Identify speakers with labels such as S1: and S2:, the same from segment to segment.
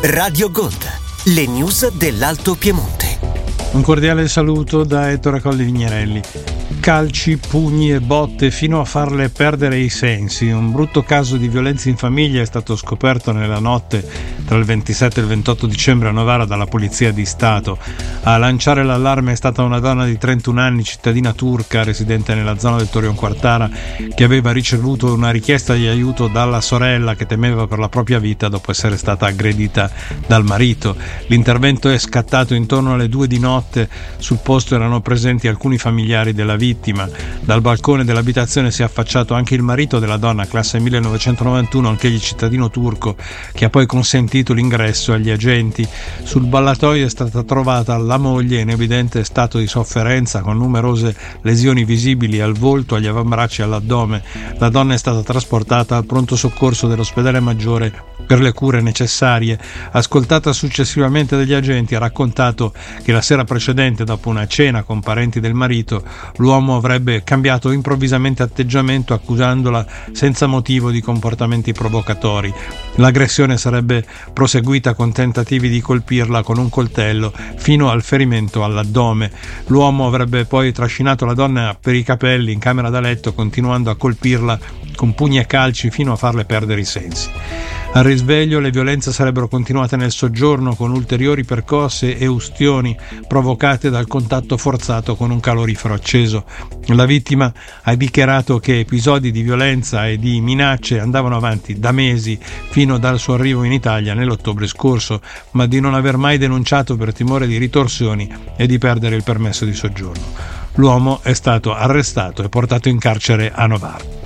S1: Radio Gold, le news dell'Alto Piemonte.
S2: Un cordiale saluto da Ettore Colli Vignerelli. Calci, pugni e botte fino a farle perdere i sensi. Un brutto caso di violenza in famiglia è stato scoperto nella notte tra il 27 e il 28 dicembre a Novara dalla Polizia di Stato. A lanciare l'allarme è stata una donna di 31 anni, cittadina turca, residente nella zona del Torion Quartara, che aveva ricevuto una richiesta di aiuto dalla sorella che temeva per la propria vita dopo essere stata aggredita dal marito. L'intervento è scattato intorno alle 2 di notte. Sul posto erano presenti alcuni familiari della vittima. Dal balcone dell'abitazione si è affacciato anche il marito della donna, classe 1991, anch'egli cittadino turco, che ha poi consentito l'ingresso agli agenti. Sul ballatoio è stata trovata la moglie in evidente stato di sofferenza, con numerose lesioni visibili al volto, agli avambracci e all'addome. La donna è stata trasportata al pronto soccorso dell'ospedale maggiore per le cure necessarie. Ascoltata successivamente dagli agenti, ha raccontato che la sera precedente, dopo una cena con parenti del marito, l'uomo avrebbe cambiato improvvisamente atteggiamento, accusandola senza motivo di comportamenti provocatori. L'aggressione sarebbe proseguita con tentativi di colpirla con un coltello fino al ferimento all'addome. L'uomo avrebbe poi trascinato la donna per i capelli in camera da letto, continuando a colpirla con pugni e calci fino a farle perdere i sensi. Al risveglio le violenze sarebbero continuate nel soggiorno, con ulteriori percosse e ustioni provocate dal contatto forzato con un calorifero acceso. La vittima ha dichiarato che episodi di violenza e di minacce andavano avanti da mesi, fino dal suo arrivo in Italia nell'ottobre scorso, ma di non aver mai denunciato per timore di ritorsioni e di perdere il permesso di soggiorno. L'uomo è stato arrestato e portato in carcere a Novara.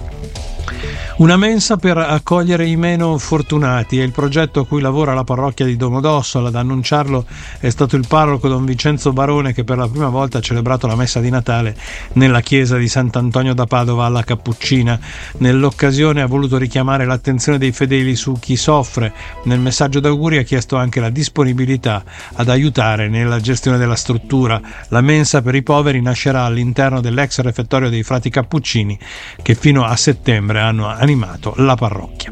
S2: Una mensa per accogliere i meno fortunati è il progetto a cui lavora la parrocchia di Domodossola. Ad annunciarlo è stato il parroco Don Vincenzo Barone, che per la prima volta ha celebrato la messa di Natale nella chiesa di Sant'Antonio da Padova alla Cappuccina. Nell'occasione ha voluto richiamare l'attenzione dei fedeli su chi soffre. Nel messaggio d'auguri ha chiesto anche la disponibilità ad aiutare nella gestione della struttura. La mensa per i poveri nascerà all'interno dell'ex refettorio dei frati Cappuccini, che fino a settembre hanno animato la parrocchia.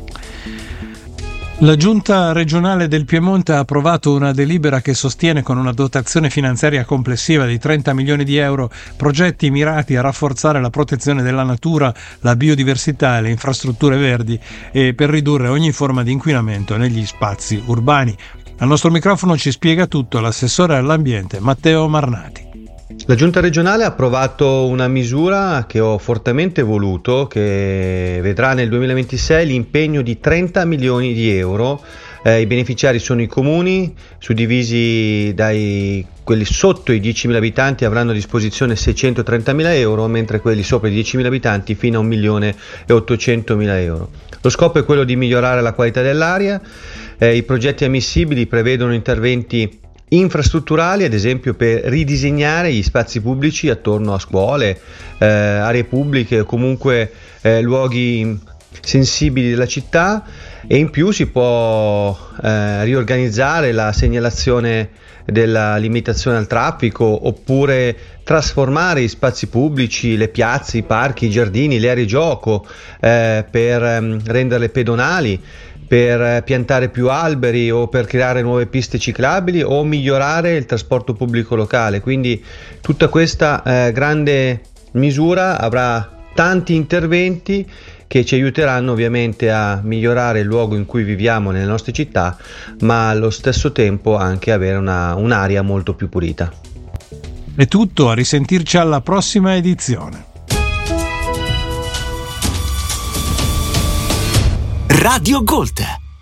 S2: La Giunta regionale del Piemonte ha approvato una delibera che sostiene, con una dotazione finanziaria complessiva di 30 milioni di euro, progetti mirati a rafforzare la protezione della natura, la biodiversità e le infrastrutture verdi, e per ridurre ogni forma di inquinamento negli spazi urbani. Al nostro microfono ci spiega tutto l'assessore all'ambiente Matteo Marnati.
S3: La Giunta regionale ha approvato una misura che ho fortemente voluto, che vedrà nel 2026 l'impegno di 30 milioni di euro. I beneficiari sono i comuni, suddivisi quelli sotto i 10.000 abitanti avranno a disposizione 630.000 euro, mentre quelli sopra i 10.000 abitanti fino a 1.800.000 euro. Lo scopo è quello di migliorare la qualità dell'aria. I progetti ammissibili prevedono interventi infrastrutturali, ad esempio per ridisegnare gli spazi pubblici attorno a scuole, aree pubbliche o comunque luoghi sensibili della città, e in più si può riorganizzare la segnalazione della limitazione al traffico, oppure trasformare gli spazi pubblici, le piazze, i parchi, i giardini, le aree gioco per renderle pedonali, per piantare più alberi o per creare nuove piste ciclabili o migliorare il trasporto pubblico locale. Quindi tutta questa grande misura avrà tanti interventi che ci aiuteranno ovviamente a migliorare il luogo in cui viviamo nelle nostre città, ma allo stesso tempo anche avere un'aria molto più pulita.
S2: È tutto, a risentirci alla prossima edizione.
S1: Radio Gold,